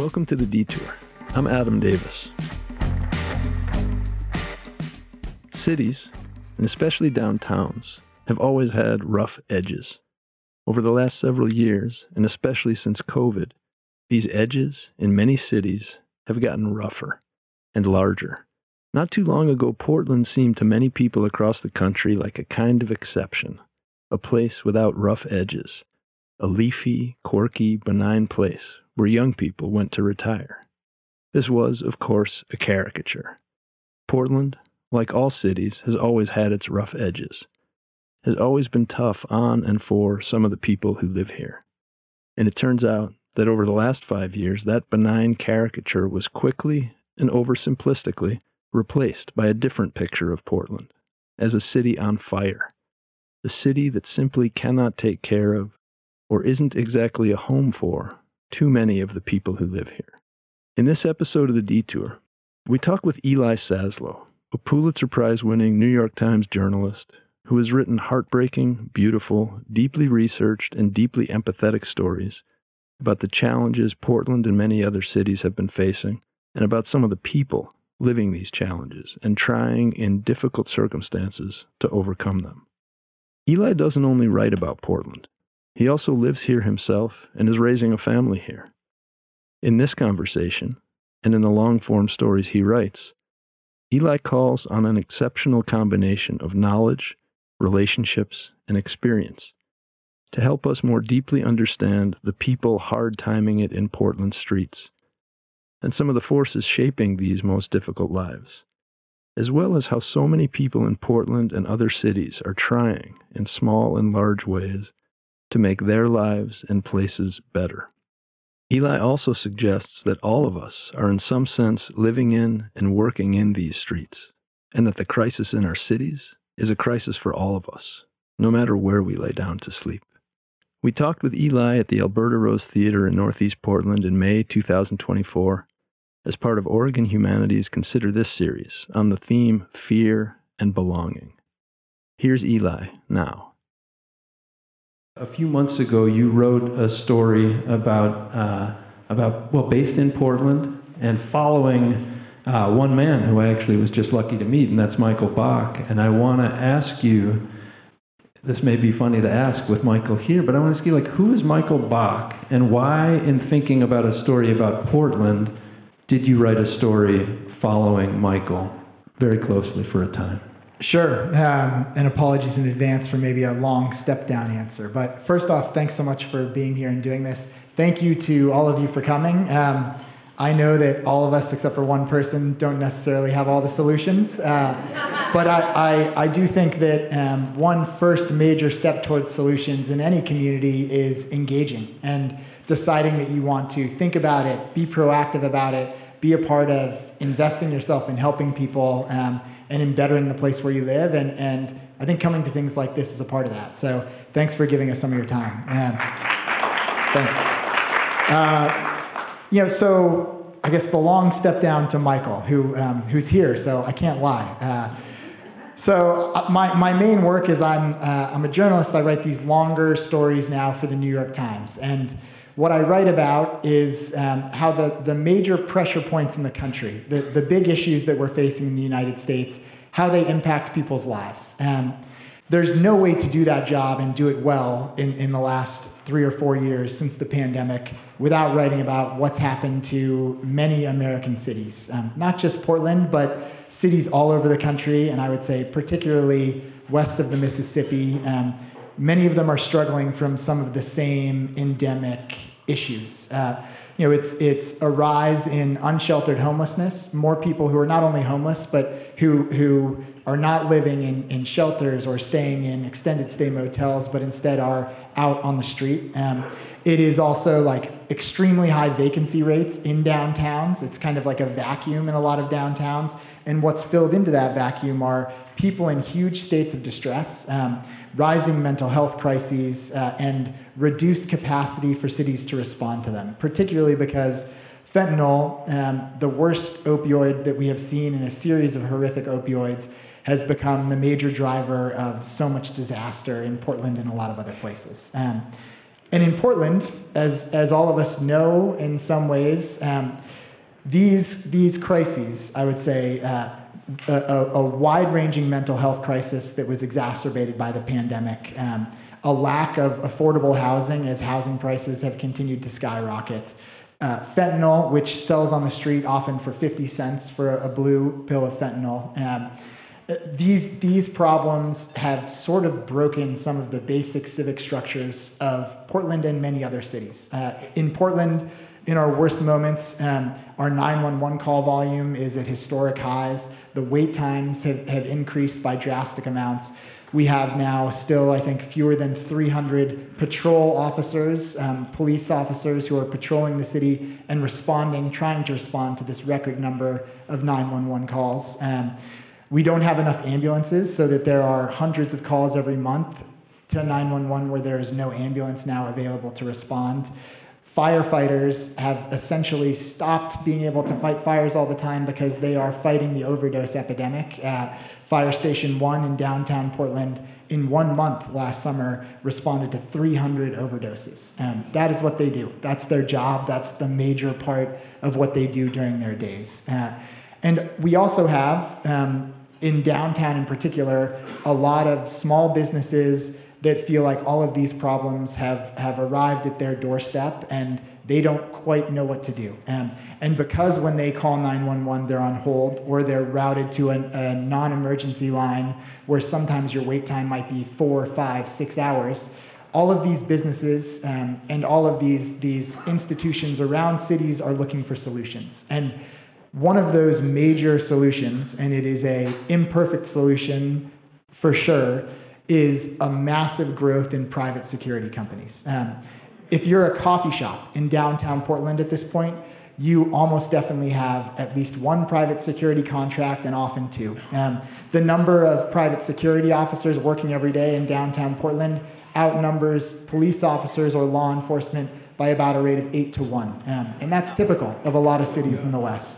Welcome to The Detour. I'm Adam Davis. Cities, and especially downtowns, have always had rough edges. Over the last several years, and especially since COVID, these edges in many cities have gotten rougher and larger. Not too long ago, Portland seemed to many people across the country like a kind of exception, a place without rough edges, a leafy, quirky, benign place where young people went to retire. This was, of course, a caricature. Portland, like all cities, has always had its rough edges, has always been tough on and for some of the people who live here. And it turns out that over the last 5 years, that benign caricature was quickly and oversimplistically replaced by a different picture of Portland, as a city on fire, a city that simply cannot take care of, or isn't exactly a home for, too many of the people who live here. In this episode of The Detour, we talk with Eli Saslow, a Pulitzer Prize-winning New York Times journalist who has written heartbreaking, beautiful, deeply researched, and deeply empathetic stories about the challenges Portland and many other cities have been facing, and about some of the people living these challenges and trying in difficult circumstances to overcome them. Eli doesn't only write about Portland. He also lives here himself and is raising a family here. In this conversation, and in the long-form stories he writes, Eli calls on an exceptional combination of knowledge, relationships, and experience to help us more deeply understand the people hard-timing it in Portland streets, and some of the forces shaping these most difficult lives, as well as how so many people in Portland and other cities are trying, in small and large ways, to make their lives and places better. Eli also suggests that all of us are in some sense living in and working in these streets, and that the crisis in our cities is a crisis for all of us, no matter where we lay down to sleep. We talked with Eli at the Alberta Rose Theatre in Northeast Portland in May 2024 as part of Oregon Humanities' Consider This series on the theme Fear and Belonging. Here's Eli now. A few months ago, you wrote a story based in Portland and following one man who I actually was just lucky to meet, and that's Michael Bach. And I want to ask you, this may be funny to ask with Michael here, but I want to ask you, who is Michael Bach, and why, in thinking about a story about Portland, did you write a story following Michael very closely for a time? Sure, and apologies in advance for maybe a long step-down answer. But first off, thanks so much for being here and doing this. Thank you to all of you for coming. I know that all of us, except for one person, don't necessarily have all the solutions. But I do think that one first major step towards solutions in any community is engaging and deciding that you want to think about it, be proactive about it, be a part of investing yourself in helping people, and in bettering the place where you live. And I think coming to things like this is a part of that. So thanks for giving us some of your time. Thanks. So I guess the long step down to Michael, who's here, so I can't lie. My main work is I'm a journalist. I write these longer stories now for the New York Times. And what I write about is how the major pressure points in the country, the big issues that we're facing in the United States, how they impact people's lives. There's no way to do that job and do it well in the last 3 or 4 years since the pandemic without writing about what's happened to many American cities. Not just Portland, but cities all over the country, and I would say particularly west of the Mississippi. Many of them are struggling from some of the same endemic issues. It's a rise in unsheltered homelessness, more people who are not only homeless, but who are not living in shelters or staying in extended stay motels, but instead are out on the street. It is also extremely high vacancy rates in downtowns. It's kind of like a vacuum in a lot of downtowns. And what's filled into that vacuum are people in huge states of distress, rising mental health crises, and reduced capacity for cities to respond to them, particularly because fentanyl, the worst opioid that we have seen in a series of horrific opioids, has become the major driver of so much disaster in Portland and a lot of other places. And in Portland, as all of us know in some ways, these crises, I would say, a wide-ranging mental health crisis that was exacerbated by the pandemic, a lack of affordable housing as housing prices have continued to skyrocket, fentanyl, which sells on the street often for 50 cents for a blue pill of fentanyl. These problems have sort of broken some of the basic civic structures of Portland and many other cities. In Portland, in our worst moments, our 911 call volume is at historic highs. The wait times have increased by drastic amounts. We have now still, I think, fewer than 300 patrol officers, police officers who are patrolling the city and trying to respond to this record number of 911 calls. We don't have enough ambulances, so that there are hundreds of calls every month to 911 where there is no ambulance now available to respond. Firefighters have essentially stopped being able to fight fires all the time because they are fighting the overdose epidemic. Fire Station 1 in downtown Portland, in 1 month last summer, responded to 300 overdoses. That is what they do. That's their job. That's the major part of what they do during their days. And we also have, in downtown in particular, a lot of small businesses that feel like all of these problems have arrived at their doorstep and they don't quite know what to do. And because when they call 911, they're on hold or they're routed to a non-emergency line where sometimes your wait time might be 4, 5, 6 hours, all of these businesses and all of these institutions around cities are looking for solutions. And one of those major solutions, and it is an imperfect solution for sure, is a massive growth in private security companies. If you're a coffee shop in downtown Portland at this point, you almost definitely have at least one private security contract and often two. The number of private security officers working every day in downtown Portland outnumbers police officers or law enforcement by about a rate of 8 to 1. And that's typical of a lot of cities in the West.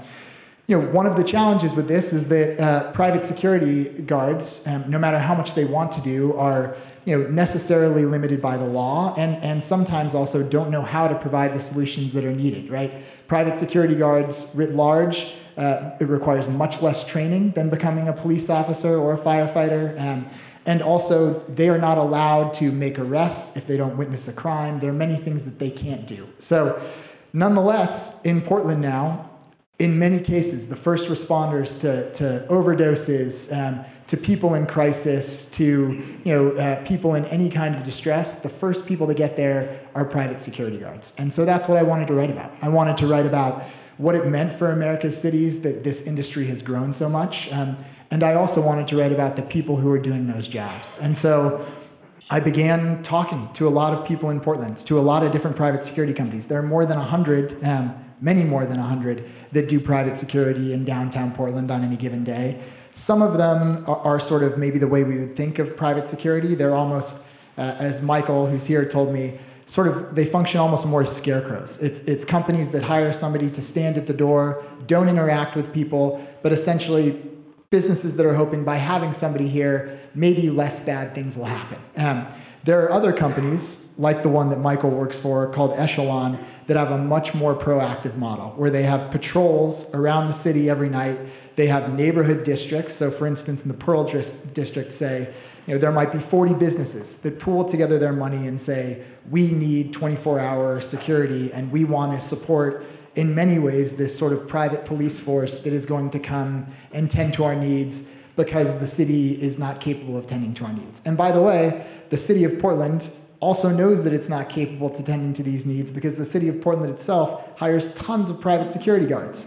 One of the challenges with this is that private security guards, no matter how much they want to do, are necessarily limited by the law and sometimes also don't know how to provide the solutions that are needed, right? Private security guards writ large, it requires much less training than becoming a police officer or a firefighter. And also, they are not allowed to make arrests if they don't witness a crime. There are many things that they can't do. So, nonetheless, in Portland now, in many cases, the first responders to overdoses, to people in crisis, to people in any kind of distress, the first people to get there are private security guards. And so that's what I wanted to write about. I wanted to write about what it meant for America's cities that this industry has grown so much. And I also wanted to write about the people who are doing those jobs. And so I began talking to a lot of people in Portland, to a lot of different private security companies. There are more than 100, many more than 100, that do private security in downtown Portland on any given day. Some of them are sort of maybe the way we would think of private security. They're almost, as Michael, who's here, told me, they function almost more as scarecrows. It's companies that hire somebody to stand at the door, don't interact with people, but essentially businesses that are hoping by having somebody here, maybe less bad things will happen. There are other companies, like the one that Michael works for, called Echelon, that have a much more proactive model, where they have patrols around the city every night. They have neighborhood districts. So, for instance, in the Pearl District, say, there might be 40 businesses that pool together their money and say, we need 24-hour security, and we want to support, in many ways, this sort of private police force that is going to come and tend to our needs because the city is not capable of tending to our needs. And by the way, the city of Portland also knows that it's not capable of tending to these needs because the city of Portland itself hires tons of private security guards.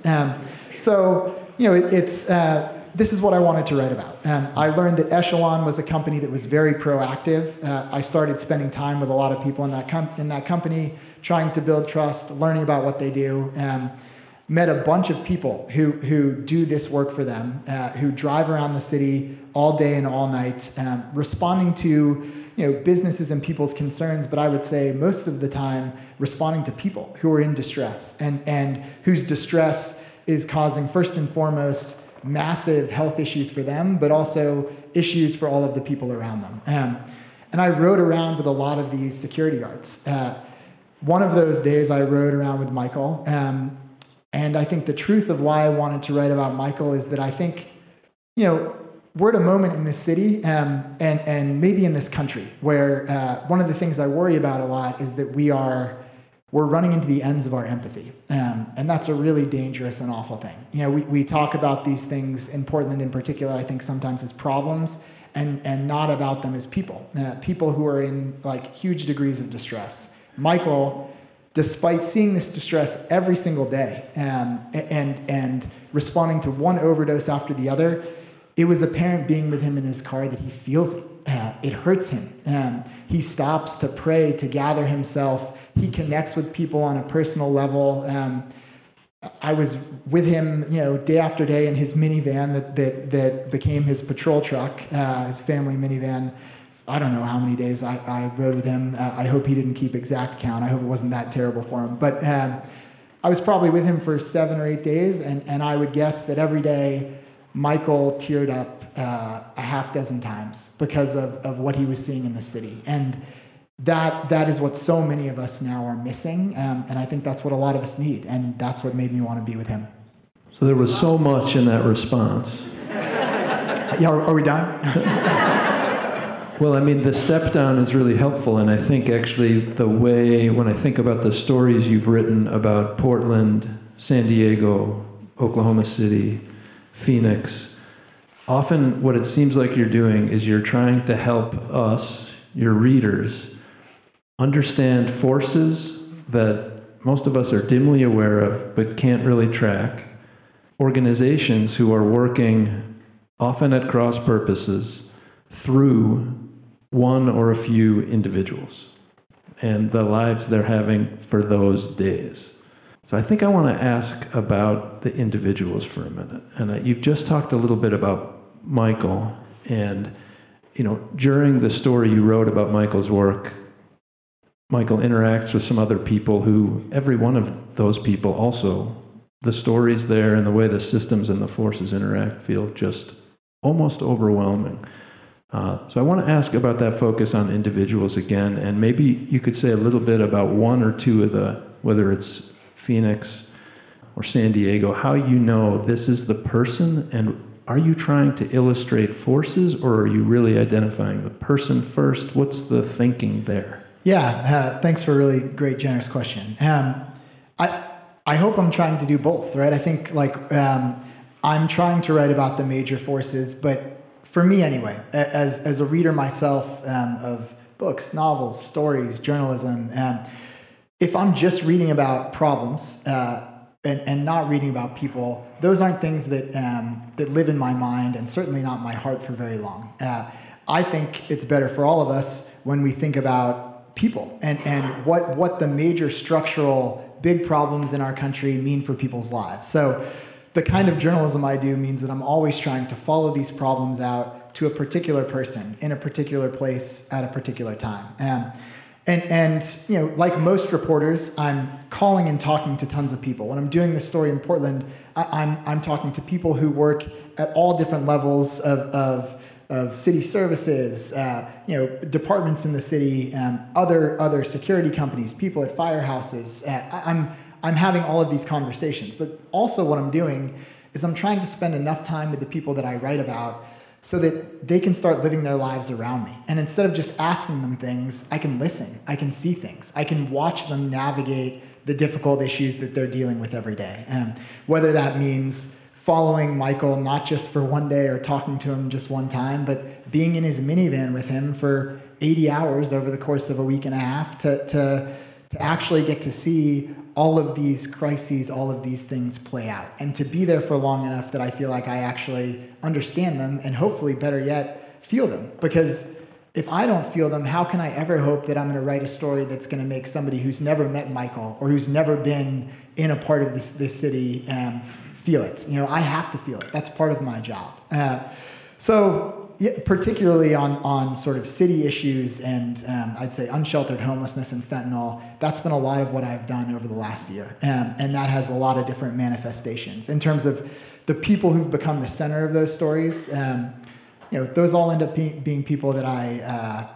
This is what I wanted to write about. I learned that Echelon was a company that was very proactive. I started spending time with a lot of people in that company, trying to build trust, learning about what they do. Met a bunch of people who do this work for them, who drive around the city all day and all night, responding to businesses and people's concerns, but I would say most of the time responding to people who are in distress and whose distress is causing, first and foremost, massive health issues for them, but also issues for all of the people around them. And I rode around with a lot of these security guards. One of those days I rode around with Michael. And I think the truth of why I wanted to write about Michael is that I think, we're at a moment in this city and maybe in this country where one of the things I worry about a lot is that we're running into the ends of our empathy. And that's a really dangerous and awful thing. We talk about these things in Portland in particular, I think sometimes as problems and not about them as people. People who are in huge degrees of distress. Michael, despite seeing this distress every single day and responding to one overdose after the other, it was apparent being with him in his car that he feels it. It hurts him. He stops to pray, to gather himself. He connects with people on a personal level. I was with him, day after day in his minivan that became his patrol truck, his family minivan. I don't know how many days I rode with him. I hope he didn't keep exact count. I hope it wasn't that terrible for him. But I was probably with him for 7 or 8 days, and I would guess that every day Michael teared up a half dozen times because of what he was seeing in the city. And that is what so many of us now are missing, and I think that's what a lot of us need, and that's what made me want to be with him. So there was so much in that response. Yeah, are we done? Well, the step down is really helpful, and I think actually the way, when I think about the stories you've written about Portland, San Diego, Oklahoma City, Phoenix, often what it seems like you're doing is you're trying to help us, your readers, understand forces that most of us are dimly aware of but can't really track, organizations who are working often at cross purposes through one or a few individuals and the lives they're having for those days. So I think I want to ask about the individuals for a minute. And you've just talked a little bit about Michael, and during the story you wrote about Michael's work, Michael interacts with some other people who, every one of those people also, the stories there and the way the systems and the forces interact feel just almost overwhelming. So I want to ask about that focus on individuals again, and maybe you could say a little bit about one or two of whether it's Phoenix or San Diego, how this is the person, and are you trying to illustrate forces, or are you really identifying the person first? What's the thinking there? Yeah, thanks for a really great, generous question. I hope I'm trying to do both, right? I think I'm trying to write about the major forces, but for me anyway, as a reader myself of books, novels, stories, journalism, if I'm just reading about problems and not reading about people, those aren't things that live in my mind and certainly not my heart for very long. I think it's better for all of us when we think about people and what the major structural big problems in our country mean for people's lives. So the kind of journalism I do means that I'm always trying to follow these problems out to a particular person in a particular place at a particular time. And like most reporters, I'm calling and talking to tons of people. When I'm doing this story in Portland, I'm talking to people who work at all different levels of city services, departments in the city, other security companies, people at firehouses. I'm having all of these conversations, but also what I'm doing is I'm trying to spend enough time with the people that I write about so that they can start living their lives around me. And instead of just asking them things, I can listen, I can see things, I can watch them navigate the difficult issues that they're dealing with every day. Whether that means following Michael, not just for one day or talking to him just one time, but being in his minivan with him for 80 hours over the course of a week and a half to actually get to see all of these crises, all of these things play out, and to be there for long enough that I feel like I actually understand them and hopefully, better yet, feel them. Because if I don't feel them, how can I ever hope that I'm going to write a story that's going to make somebody who's never met Michael or who's never been in a part of this city feel it? I have to feel it. That's part of my job. Particularly on sort of city issues and I'd say unsheltered homelessness and fentanyl, that's been a lot of what I've done over the last year. And that has a lot of different manifestations. In terms of the people who've become the center of those stories, those all end up being people that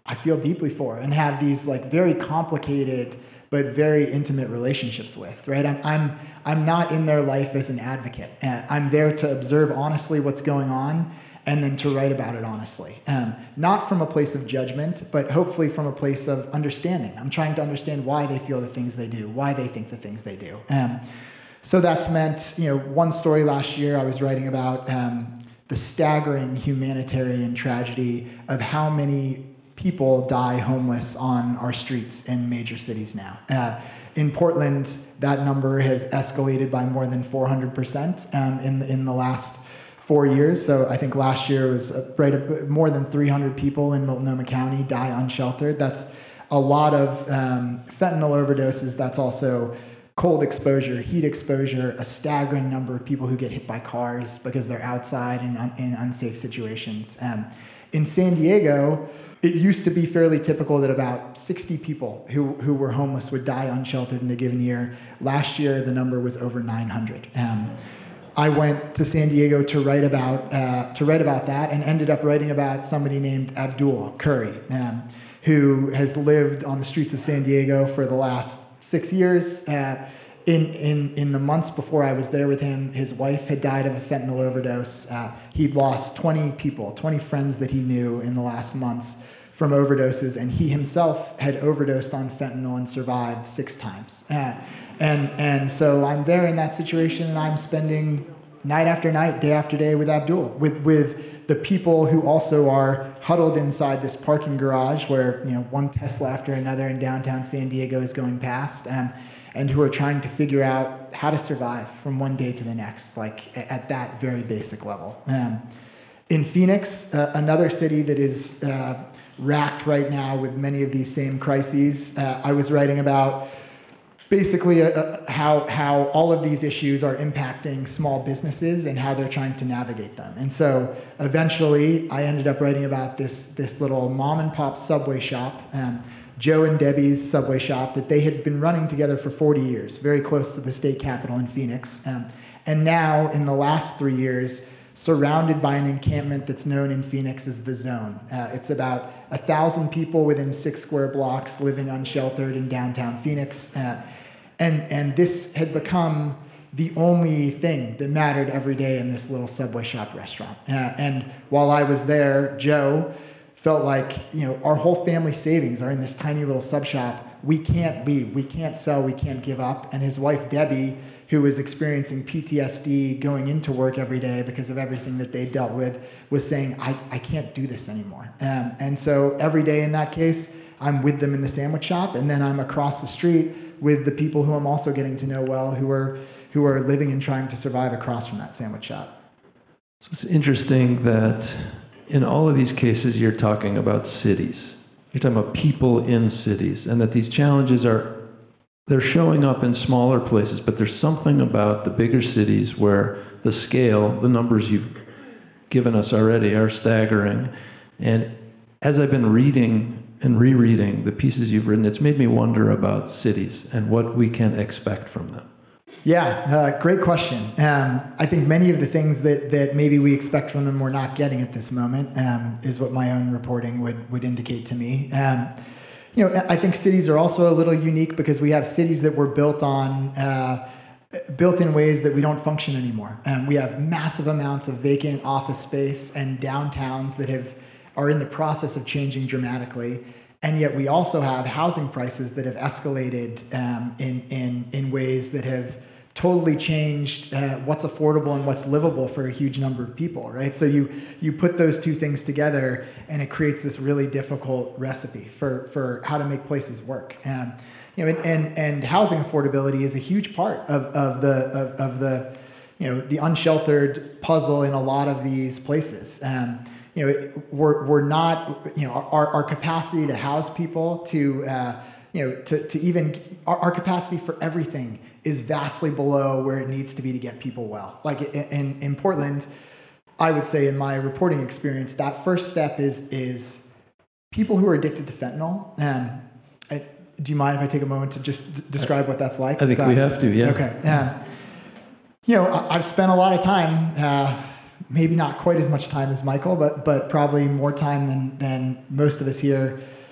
I feel deeply for and have these like very complicated but very intimate relationships with, right? I'm not in their life as an advocate. I'm there to observe honestly what's going on and then to write about it honestly. Not from a place of judgment, but hopefully from a place of understanding. I'm trying to understand why they feel the things they do, why they think the things they do. So that's meant, one story last year I was writing about the staggering humanitarian tragedy of how many people die homeless on our streets in major cities now. In Portland, that number has escalated by more than 400% in the last 4 years. So I think last year was more than 300 people in Multnomah County die unsheltered. That's a lot of fentanyl overdoses. That's also cold exposure, heat exposure, a staggering number of people who get hit by cars because they're outside in unsafe situations. In San Diego, it used to be fairly typical that about 60 people who were homeless would die unsheltered in a given year. Last year, the number was over 900. I went to San Diego to write about that, and ended up writing about somebody named Abdul Curry, who has lived on the streets of San Diego for the last 6 years. In the months before I was there with him, his wife had died of a fentanyl overdose. He'd lost 20 friends that he knew in the last months from overdoses, and he himself had overdosed on fentanyl and survived 6 times. And so I'm there in that situation, and I'm spending night after night, day after day with Abdul, with the people who also are huddled inside this parking garage where one Tesla after another in downtown San Diego is going past, and who are trying to figure out how to survive from one day to the next, like at that very basic level. In Phoenix, another city that is racked right now with many of these same crises, I was writing about basically how all of these issues are impacting small businesses and how they're trying to navigate them. And so eventually I ended up writing about this little mom and pop Subway shop, Joe and Debbie's Subway shop, that they had been running together for 40 years, very close to the state capitol in Phoenix. And now in the last 3 years, surrounded by an encampment that's known in Phoenix as the Zone. It's about 1,000 people within 6 square blocks living unsheltered in downtown Phoenix. And this had become the only thing that mattered every day in this little Subway shop restaurant. And while I was there, Joe felt like, our whole family savings are in this tiny little sub shop. We can't leave, we can't sell, we can't give up. And his wife, Debbie, who was experiencing PTSD going into work every day because of everything that they dealt with, was saying, I can't do this anymore. And so every day in that case, I'm with them in the sandwich shop, and then I'm across the street with the people who I'm also getting to know well, who are living and trying to survive across from that sandwich shop. So it's interesting that in all of these cases, you're talking about cities. You're talking about people in cities, and that these challenges they're showing up in smaller places, but there's something about the bigger cities where the scale, the numbers you've given us already are staggering. And as I've been reading and rereading the pieces you've written, it's made me wonder about cities and what we can expect from them. Yeah, great question. I think many of the things that maybe we expect from them we're not getting at this moment is what my own reporting would indicate to me. I think cities are also a little unique because we have cities that were built in ways that we don't function anymore. We have massive amounts of vacant office space and downtowns that are in the process of changing dramatically. And yet we also have housing prices that have escalated in ways that have totally changed what's affordable and what's livable for a huge number of people, right? So you put those two things together, and it creates this really difficult recipe for how to make places work. And housing affordability is a huge part of the unsheltered puzzle in a lot of these places. We're not, our capacity to house people, to even our capacity for everything is vastly below where it needs to be to get people well. Like in Portland, I would say in my reporting experience, that first step is people who are addicted to fentanyl. Do you mind if I take a moment to just describe what that's like? I think we have to, yeah. Okay. I've spent a lot of time, maybe not quite as much time as Michael, but probably more time than most of us here,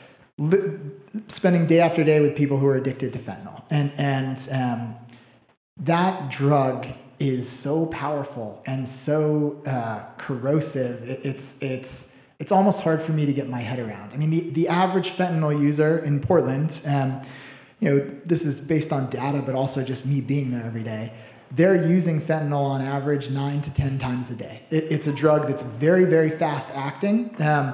spending day after day with people who are addicted to fentanyl. And that drug is so powerful and so corrosive. It's almost hard for me to get my head around. I mean, the average fentanyl user in Portland, this is based on data, but also just me being there every day. They're using fentanyl on average 9 to 10 times a day. It's a drug that's very, very fast acting.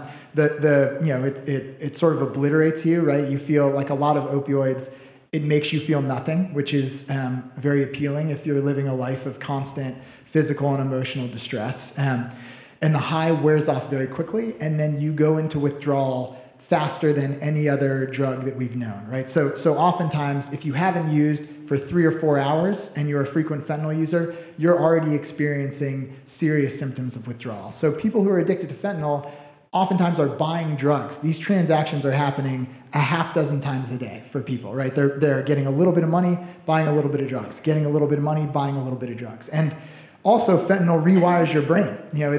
It sort of obliterates you, right? You feel like a lot of opioids. It makes you feel nothing, which is very appealing if you're living a life of constant physical and emotional distress. And the high wears off very quickly, and then you go into withdrawal faster than any other drug that we've known, right? So oftentimes, if you haven't used for 3 or 4 hours and you're a frequent fentanyl user, you're already experiencing serious symptoms of withdrawal. So people who are addicted to fentanyl oftentimes are buying drugs. These transactions are happening a half dozen times a day for people, right? They're getting a little bit of money, buying a little bit of drugs, getting a little bit of money, buying a little bit of drugs. And also fentanyl rewires your brain.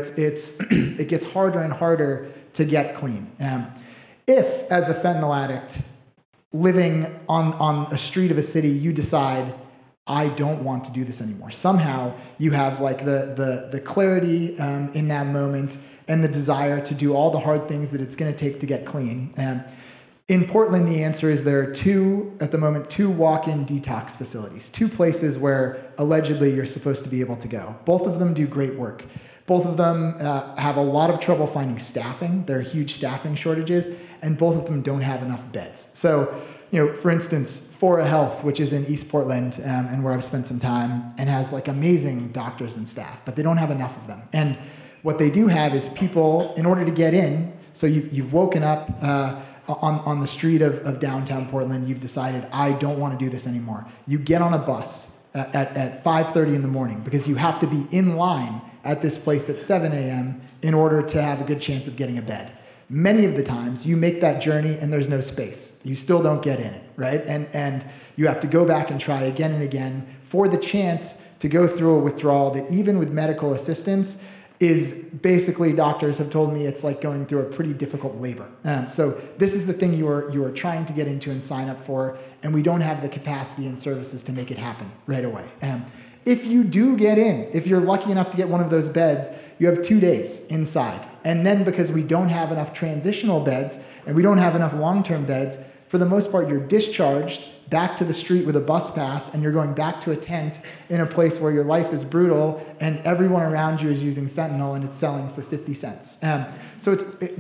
It gets harder and harder to get clean. If, as a fentanyl addict, living on a street of a city, you decide, I don't want to do this anymore. Somehow you have like the clarity in that moment and the desire to do all the hard things that it's going to take to get clean. In Portland, the answer is there are two walk-in detox facilities, 2 places where allegedly you're supposed to be able to go. Both of them do great work. Both of them have a lot of trouble finding staffing. There are huge staffing shortages, and both of them don't have enough beds. So, for instance, Fora Health, which is in East Portland and where I've spent some time, and has like amazing doctors and staff, but they don't have enough of them. And what they do have is people, in order to get in, so you've woken up on the street of downtown Portland, you've decided, I don't want to do this anymore. You get on a bus at 5:30 in the morning because you have to be in line at this place at 7 a.m. in order to have a good chance of getting a bed. Many of the times you make that journey and there's no space. You still don't get in it, right? And you have to go back and try again and again for the chance to go through a withdrawal that even with medical assistance is basically, doctors have told me it's like going through a pretty difficult labor. So this is the thing you are trying to get into and sign up for, and we don't have the capacity and services to make it happen right away. If you do get in, if you're lucky enough to get one of those beds, you have 2 days inside. And then because we don't have enough transitional beds and we don't have enough long-term beds, for the most part, you're discharged back to the street with a bus pass, and you're going back to a tent in a place where your life is brutal and everyone around you is using fentanyl and it's selling for 50 cents. So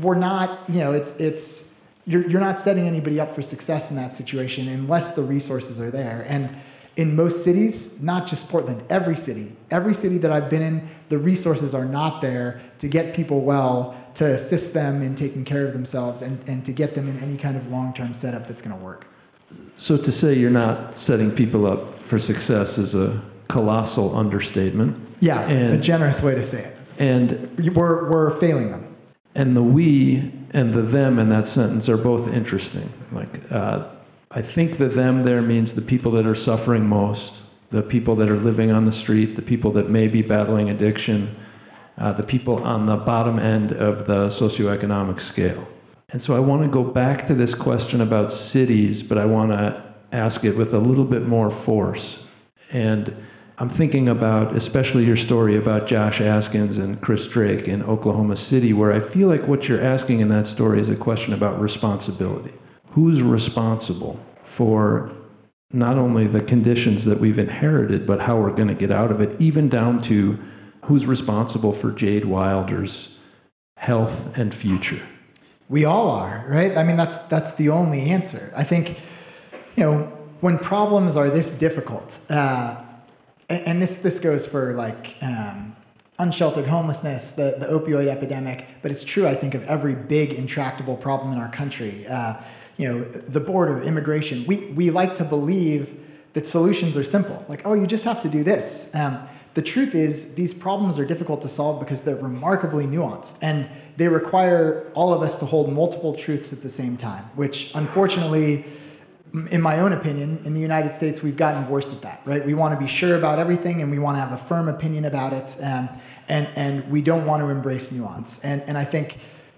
you're not setting anybody up for success in that situation unless the resources are there. And in most cities, not just Portland, every city that I've been in, the resources are not there to get people well, to assist them in taking care of themselves, and to get them in any kind of long-term setup that's going to work. So to say you're not setting people up for success is a colossal understatement. Yeah, a generous way to say it. And we're failing them. And the we and the them in that sentence are both interesting. I think the them there means the people that are suffering most, the people that are living on the street, the people that may be battling addiction, the people on the bottom end of the socioeconomic scale. And so I want to go back to this question about cities, but I want to ask it with a little bit more force. And I'm thinking about especially your story about Josh Askins and Chris Drake in Oklahoma City, where I feel like what you're asking in that story is a question about responsibility. Who's responsible for not only the conditions that we've inherited, but how we're going to get out of it, even down to who's responsible for Jade Wilder's health and future? We all are, right? I mean, that's the only answer. I think, when problems are this difficult, and this goes for unsheltered homelessness, the opioid epidemic, but it's true, I think, of every big intractable problem in our country. The border, immigration. We like to believe that solutions are simple. You just have to do this. The truth is, these problems are difficult to solve because they're remarkably nuanced, and they require all of us to hold multiple truths at the same time, which unfortunately, in my own opinion, in the United States, we've gotten worse at that, right? We want to be sure about everything, and we want to have a firm opinion about it, and we don't want to embrace nuance. And I think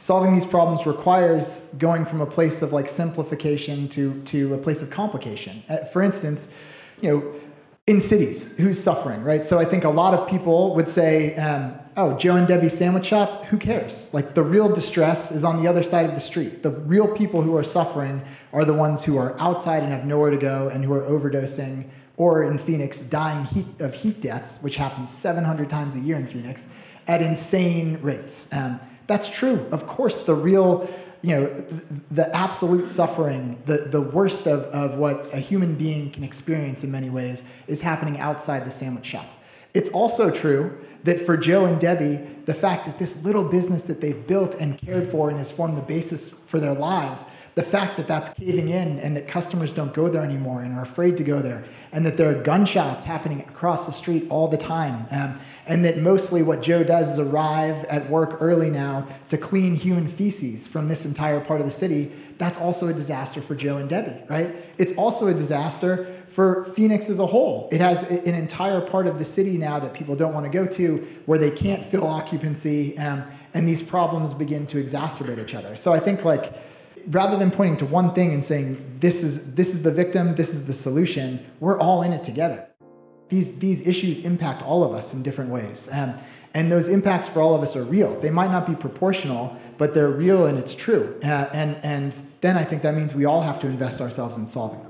Solving these problems requires going from a place of like simplification to a place of complication. For instance, in cities, who's suffering, right? So I think a lot of people would say, oh, Joe and Debbie sandwich shop, who cares? Like the real distress is on the other side of the street. The real people who are suffering are the ones who are outside and have nowhere to go and who are overdosing, or in Phoenix, dying of heat deaths, which happens 700 times a year in Phoenix, at insane rates. That's true. Of course, the real, the absolute suffering, the worst of what a human being can experience in many ways is happening outside the sandwich shop. It's also true that for Joe and Debbie, the fact that this little business that they've built and cared for and has formed the basis for their lives, the fact that that's caving in and that customers don't go there anymore and are afraid to go there, and that there are gunshots happening across the street all the time, and that mostly what Joe does is arrive at work early now to clean human feces from this entire part of the city, that's also a disaster for Joe and Debbie, right? It's also a disaster for Phoenix as a whole. It has an entire part of the city now that people don't want to go to where they can't fill occupancy, and these problems begin to exacerbate each other. So I think like, rather than pointing to one thing and saying, this is the victim, this is the solution, we're all in it together. These issues impact all of us in different ways. And those impacts for all of us are real. They might not be proportional, but they're real and it's true. And then I think that means we all have to invest ourselves in solving them.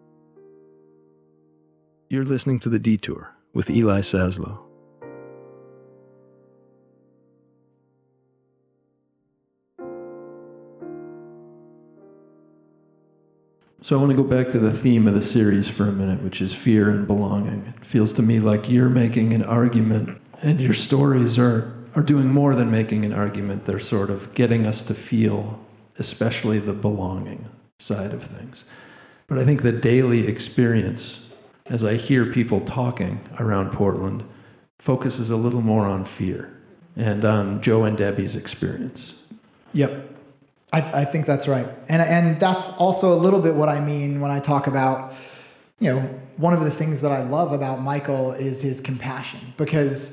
You're listening to The Detour with Eli Saslow. So I want to go back to the theme of the series for a minute, which is fear and belonging. It feels to me like you're making an argument, and your stories are doing more than making an argument. They're sort of getting us to feel, especially the belonging side of things. But I think the daily experience, as I hear people talking around Portland, focuses a little more on fear and on Joe and Debbie's experience. Yep. I think that's right. And that's also a little bit what I mean when I talk about, one of the things that I love about Michael is his compassion, because,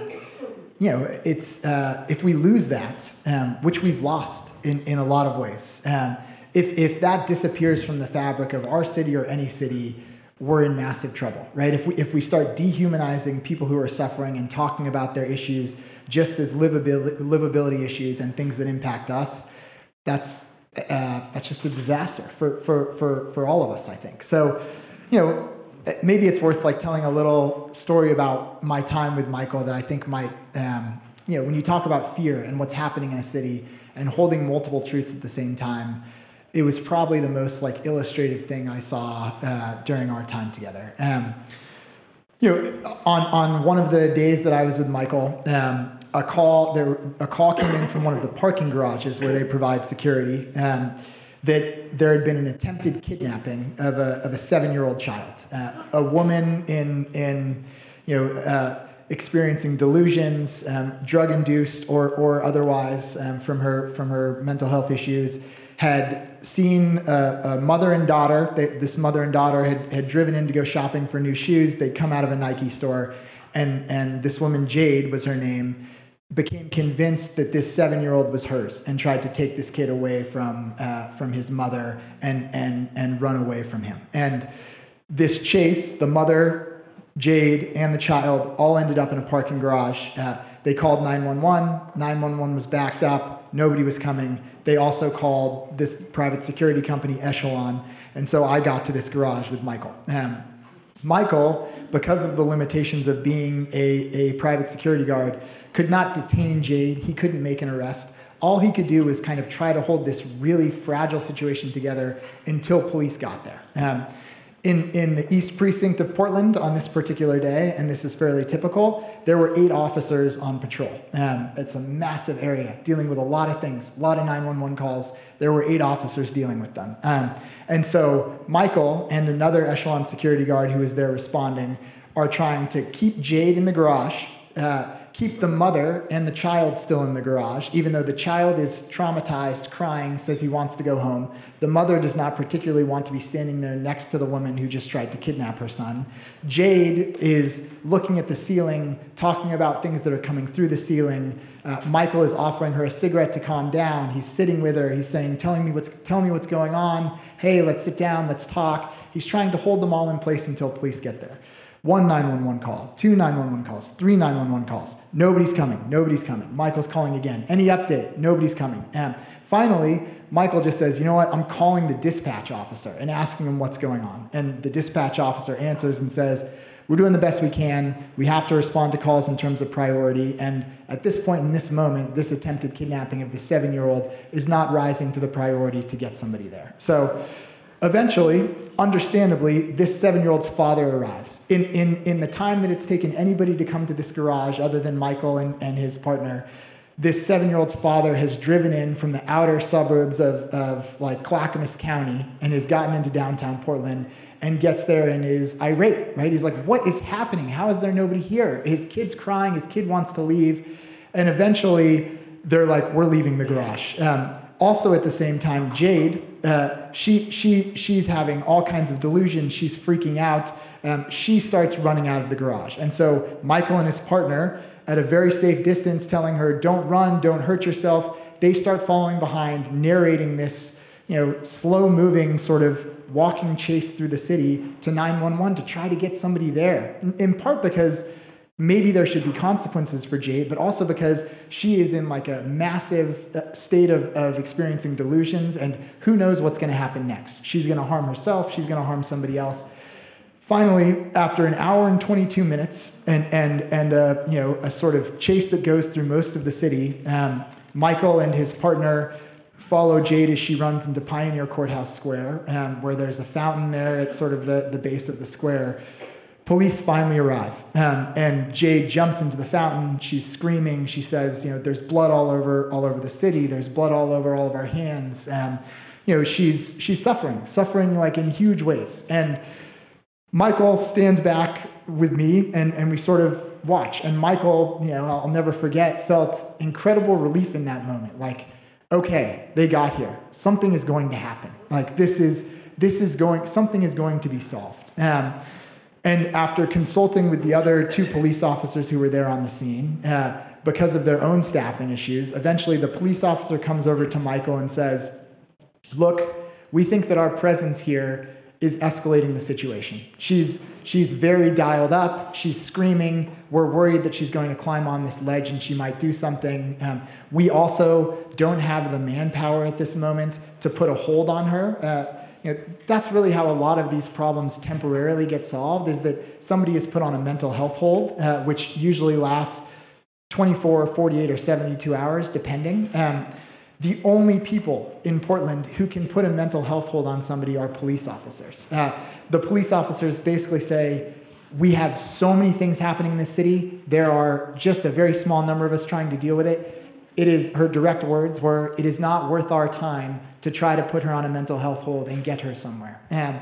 it's, if we lose that, which we've lost in a lot of ways, if that disappears from the fabric of our city or any city, we're in massive trouble, right? If we start dehumanizing people who are suffering and talking about their issues just as livability issues and things that impact us, that's just a disaster for all of us, I think. So, maybe it's worth like telling a little story about my time with Michael that I think might, when you talk about fear and what's happening in a city and holding multiple truths at the same time, it was probably the most like illustrative thing I saw during our time together. On one of the days that I was with Michael, a call came in from one of the parking garages where they provide security, that there had been an attempted kidnapping of a 7-year-old child, a woman in experiencing delusions, drug-induced or otherwise, from her mental health issues, had seen a mother and daughter. This mother and daughter had driven in to go shopping for new shoes. They'd come out of a Nike store, and this woman, Jade was her name, became convinced that this 7-year-old was hers and tried to take this kid away from his mother and run away from him. And this chase, the mother, Jade, and the child all ended up in a parking garage. They called 911. 911 was backed up. Nobody was coming. They also called this private security company, Echelon. And so I got to this garage with Michael. Michael, because of the limitations of being a private security guard, could not detain Jade. He couldn't make an arrest. All he could do was kind of try to hold this really fragile situation together until police got there. In the East Precinct of Portland on this particular day, and this is fairly typical, there were 8 officers on patrol. It's a massive area dealing with a lot of things, a lot of 911 calls. There were 8 officers dealing with them. And so Michael and another Echelon security guard who was there responding are trying to keep Jade in the garage, keep the mother and the child still in the garage, even though the child is traumatized, crying, says he wants to go home. The mother does not particularly want to be standing there next to the woman who just tried to kidnap her son. Jade is looking at the ceiling, talking about things that are coming through the ceiling. Michael is offering her a cigarette to calm down. He's sitting with her. He's saying, tell me what's going on. Hey, let's sit down. Let's talk. He's trying to hold them all in place until police get there. 1 911 call, 2 911 calls, 3 911 calls. Nobody's coming. Michael's calling again. Any update? Nobody's coming. And finally, Michael just says, you know what? I'm calling the dispatch officer and asking him what's going on. And the dispatch officer answers and says, we're doing the best we can. We have to respond to calls in terms of priority. And at this point in this moment, this attempted kidnapping of the 7-year-old is not rising to the priority to get somebody there. So eventually, understandably, this 7-year-old's father arrives. In the time that it's taken anybody to come to this garage other than Michael and his partner, this 7-year-old's father has driven in from the outer suburbs of like Clackamas County and has gotten into downtown Portland and gets there and is irate, right? He's like, what is happening? How is there nobody here? His kid's crying. His kid wants to leave. And eventually, they're like, we're leaving the garage. Also at the same time, Jade, she's having all kinds of delusions. She's freaking out. She starts running out of the garage. And so Michael and his partner, at a very safe distance, telling her, don't run, don't hurt yourself, they start following behind, narrating this, slow-moving sort of walking chase through the city to 911 to try to get somebody there. In part because maybe there should be consequences for Jade, but also because she is in like a massive state of experiencing delusions, and who knows what's going to happen next. She's going to harm herself. She's going to harm somebody else. Finally, after an hour and 22 minutes and a sort of chase that goes through most of the city, Michael and his partner follow Jade as she runs into Pioneer Courthouse Square, where there's a fountain there at sort of the base of the square. Police finally arrive, and Jade jumps into the fountain. She's screaming. She says, there's blood all over the city. There's blood all over all of our hands. She's suffering like in huge ways. And Michael stands back with me, and we sort of watch. And Michael, I'll never forget, felt incredible relief in that moment. Like, okay, they got here. Something is going to happen. Like something is going to be solved. And after consulting with the other 2 police officers who were there on the scene, because of their own staffing issues, eventually the police officer comes over to Michael and says, look, we think that our presence here is escalating the situation. She's very dialed up. She's screaming. We're worried that she's going to climb on this ledge and she might do something. We also don't have the manpower at this moment to put a hold on her. That's really how a lot of these problems temporarily get solved, is that somebody is put on a mental health hold, which usually lasts 24, 48, or 72 hours, depending. The only people in Portland who can put a mental health hold on somebody are police officers. The police officers basically say, we have so many things happening in this city. There are just a very small number of us trying to deal with it. It is, her direct words were, it is not worth our time to try to put her on a mental health hold and get her somewhere. And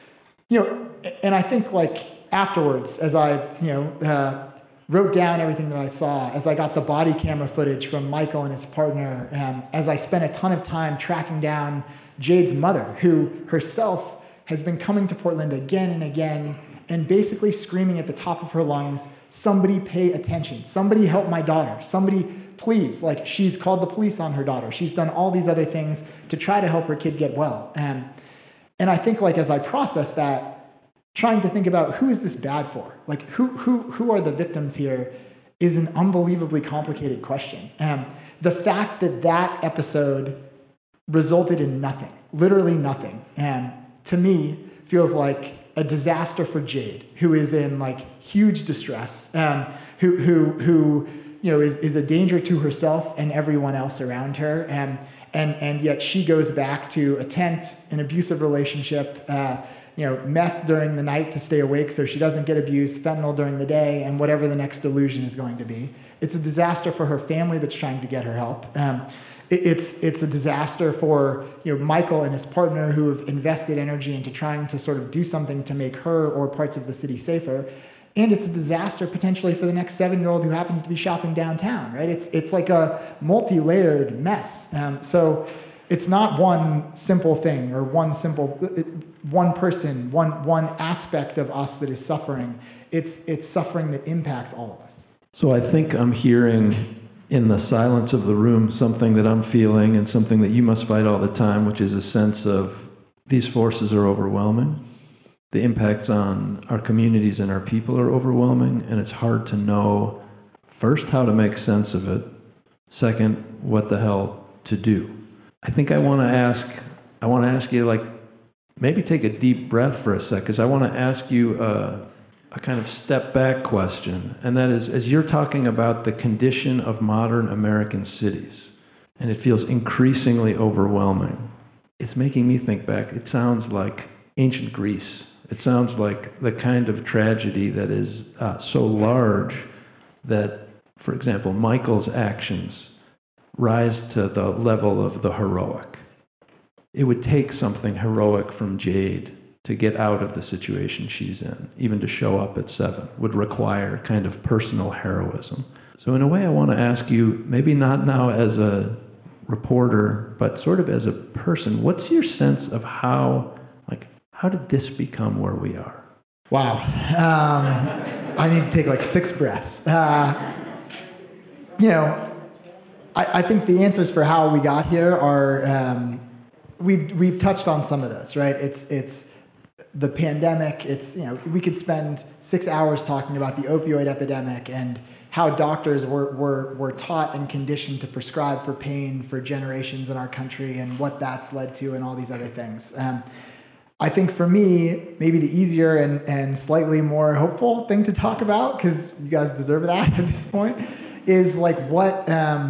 I think like afterwards, as I, wrote down everything that I saw, as I got the body camera footage from Michael and his partner, as I spent a ton of time tracking down Jade's mother, who herself has been coming to Portland again and again and basically screaming at the top of her lungs, somebody pay attention, somebody help my daughter, somebody please, like she's called the police on her daughter. She's done all these other things to try to help her kid get well. And I think like as I process that, trying to think about who is this bad for? Like who are the victims here is an unbelievably complicated question. The fact that episode resulted in nothing, literally nothing, to me feels like a disaster for Jade, who is in like huge distress, who is a danger to herself and everyone else around her, and yet she goes back to a tent, an abusive relationship, meth during the night to stay awake so she doesn't get abused, fentanyl during the day, and whatever the next delusion is going to be. It's a disaster for her family that's trying to get her help. It's a disaster for Michael and his partner, who have invested energy into trying to sort of do something to make her or parts of the city safer. And it's a disaster potentially for the next 7-year-old who happens to be shopping downtown, right? It's like a multi-layered mess. So it's not one simple thing or one person, one aspect of us that is suffering. It's suffering that impacts all of us. So I think I'm hearing in the silence of the room something that I'm feeling and something that you must fight all the time, which is a sense of these forces are overwhelming. The impacts on our communities and our people are overwhelming, and it's hard to know, first, how to make sense of it, second, what the hell to do. I think I want to ask you, like, maybe take a deep breath for a sec, because I want to ask you a kind of step back question, and that is, as you're talking about the condition of modern American cities, and it feels increasingly overwhelming, it's making me think back. It sounds like ancient Greece. It sounds like the kind of tragedy that is so large that, for example, Michael's actions rise to the level of the heroic. It would take something heroic from Jade to get out of the situation she's in, even to show up at 7, would require kind of personal heroism. So in a way, I want to ask you, maybe not now as a reporter, but sort of as a person, what's your sense of how did this become where we are? Wow. I need to take like 6 breaths. I think the answers for how we got here are, we've touched on some of those, right? It's the pandemic. We could spend 6 hours talking about the opioid epidemic and how doctors were taught and conditioned to prescribe for pain for generations in our country and what that's led to and all these other things. I think for me, maybe the easier and slightly more hopeful thing to talk about, because you guys deserve that at this point, is like what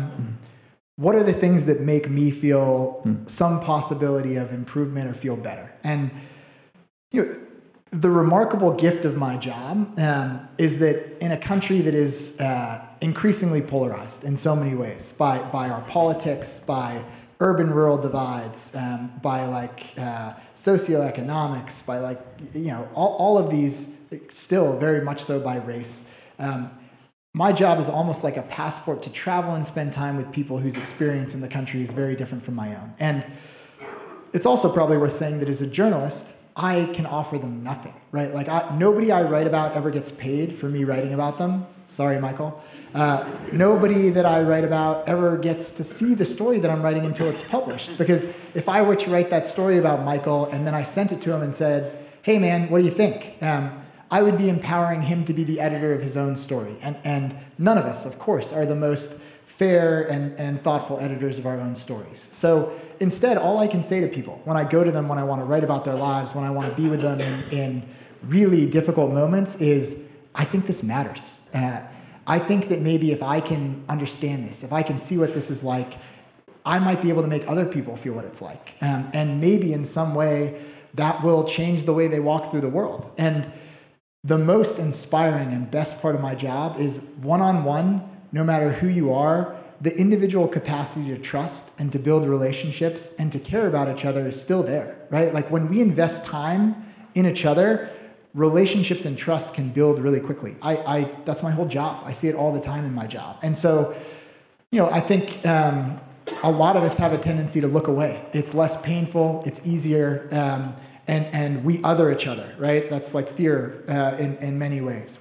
are the things that make me feel some possibility of improvement or feel better? And the remarkable gift of my job is that in a country that is increasingly polarized in so many ways by our politics, by urban-rural divides, by socioeconomics, by all of these, still very much so by race. My job is almost like a passport to travel and spend time with people whose experience in the country is very different from my own. And it's also probably worth saying that as a journalist, I can offer them nothing, right? Nobody I write about ever gets paid for me writing about them. Sorry, Michael. Nobody that I write about ever gets to see the story that I'm writing until it's published. Because if I were to write that story about Michael and then I sent it to him and said, hey man, what do you think? I would be empowering him to be the editor of his own story. And none of us, of course, are the most fair and thoughtful editors of our own stories. So instead, all I can say to people when I go to them, when I want to write about their lives, when I want to be with them in really difficult moments is, I think this matters. I think that maybe if I can understand this, if I can see what this is like, I might be able to make other people feel what it's like. And maybe in some way that will change the way they walk through the world. And the most inspiring and best part of my job is one-on-one, no matter who you are, the individual capacity to trust and to build relationships and to care about each other is still there, right? Like when we invest time in each other, relationships and trust can build really quickly. That's my whole job. I see it all the time in my job. And so, I think a lot of us have a tendency to look away. It's less painful. It's easier. And we other each other, right? That's like fear in many ways.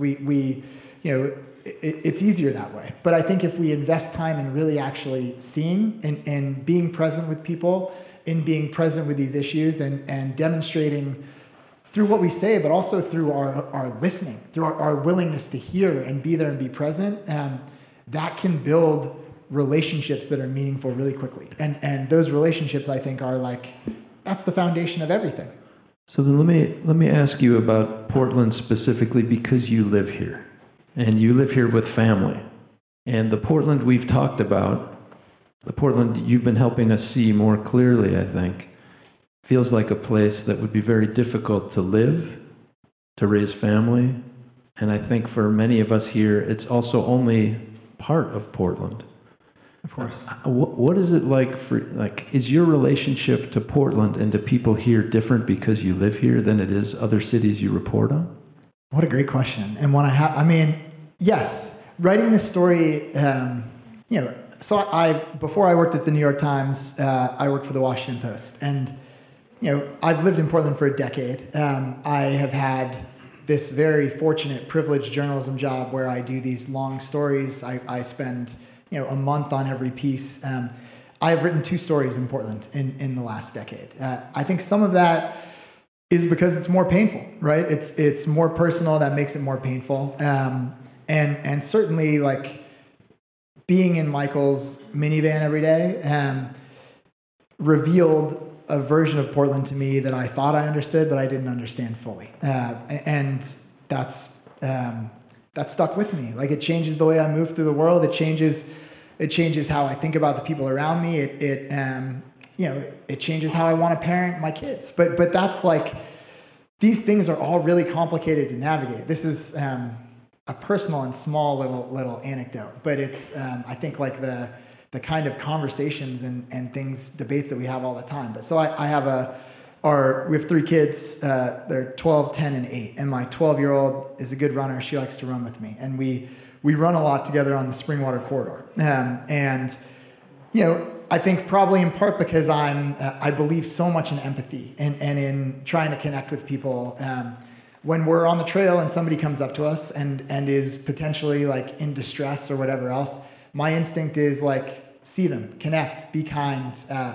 It's easier that way. But I think if we invest time in really actually seeing and being present with people, in being present with these issues and demonstrating through what we say, but also through our listening, through our willingness to hear and be there and be present, that can build relationships that are meaningful really quickly. And those relationships, I think, are that's the foundation of everything. So then let me ask you about Portland specifically, because you live here. And you live here with family. And the Portland we've talked about, the Portland you've been helping us see more clearly, I think, feels like a place that would be very difficult to live, to raise family. And I think for many of us here, it's also only part of Portland. Of course. What is it like is your relationship to Portland and to people here different because you live here than it is other cities you report on? What a great question. And when yes, writing this story, so before I worked at the New York Times, I worked for the Washington Post. And, I've lived in Portland for a decade. I have had this very fortunate, privileged journalism job where I do these long stories. I spend, a month on every piece. I have written 2 stories in Portland in the last decade. I think some of that is because it's more painful, right? It's more personal, that makes it more painful. And certainly, like, being in Michael's minivan every day revealed a version of Portland to me that I thought I understood, but I didn't understand fully. And that's stuck with me. Like, it changes the way I move through the world. It changes how I think about the people around me. It changes how I want to parent my kids. But that's like, these things are all really complicated to navigate. This is a personal and small little anecdote, but it's I think like the kind of conversations and things, debates that we have all the time. But so we have 3 kids. They're 12, 10, and 8, and my 12-year-old is a good runner. She likes to run with me, and we run a lot together on the Springwater corridor. I think probably in part because I believe so much in empathy and in trying to connect with people. When we're on the trail and somebody comes up to us and is potentially like in distress or whatever else, my instinct is like, see them, connect, be kind.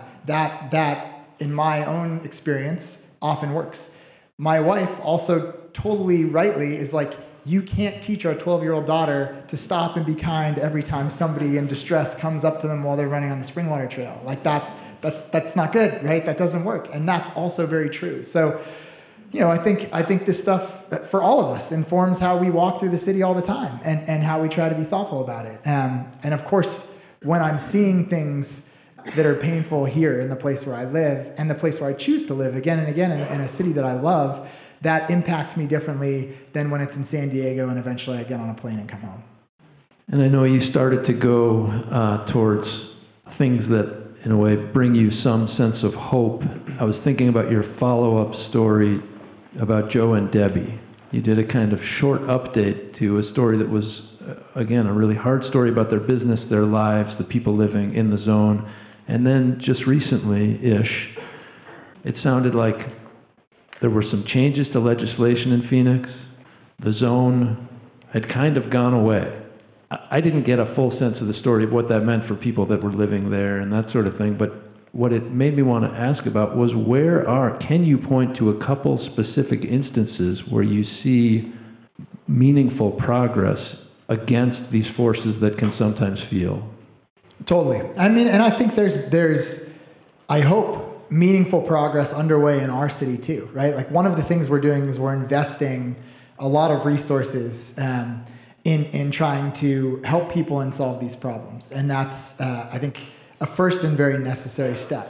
That in my own experience often works. My wife also totally rightly is like, you can't teach our 12-year-old daughter to stop and be kind every time somebody in distress comes up to them while they're running on the Springwater Trail. Like, that's not good, right? That doesn't work. And that's also very true. So, I think this stuff for all of us informs how we walk through the city all the time and how we try to be thoughtful about it. And of course, when I'm seeing things that are painful here in the place where I live and the place where I choose to live again and again in a city that I love, that impacts me differently than when it's in San Diego and eventually I get on a plane and come home. And I know you started to go towards things that, in a way, bring you some sense of hope. I was thinking about your follow-up story about Joe and Debbie. You did a kind of short update to a story that was, again, a really hard story about their business, their lives, the people living in the zone. And then just recently-ish, it sounded like there were some changes to legislation in Phoenix. The zone had kind of gone away. I didn't get a full sense of the story of what that meant for people that were living there and that sort of thing, but what it made me want to ask about was can you point to a couple specific instances where you see meaningful progress against these forces that can sometimes feel? Totally. I mean, and I think there's I hope, meaningful progress underway in our city too, right? Like, one of the things we're doing is we're investing a lot of resources in trying to help people and solve these problems. And that's, I think, a first and very necessary step.